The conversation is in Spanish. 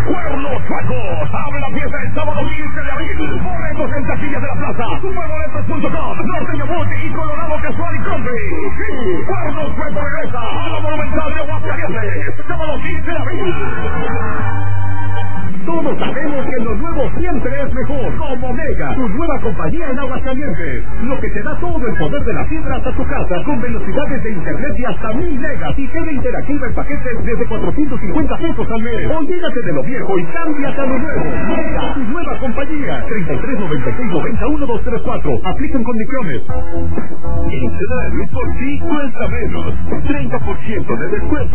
Pueblos Flacos. Abre la fiesta el sábado 15 de abril. Boletos en taquillas de la plaza. Superboletos.com. Norteño Multi y Colorado Casual y Country. Sí, Pueblos Flacos regresa a la Monumental de Aguascalientes. Sábado 15 de abril. Todos sabemos que lo nuevo siempre es mejor. Como Mega, tu nueva compañía en Aguascalientes. Lo que te da todo el poder de la fibra hasta tu casa, con velocidades de internet y hasta 1000 megas. Y tele interactiva en paquetes desde 450 pesos al mes. Olvídate de lo viejo y cámbiate a lo nuevo. Mega, tu nueva compañía. 3396901234. Aplican condiciones. En Sedal, por ti cuesta menos. 30% de descuento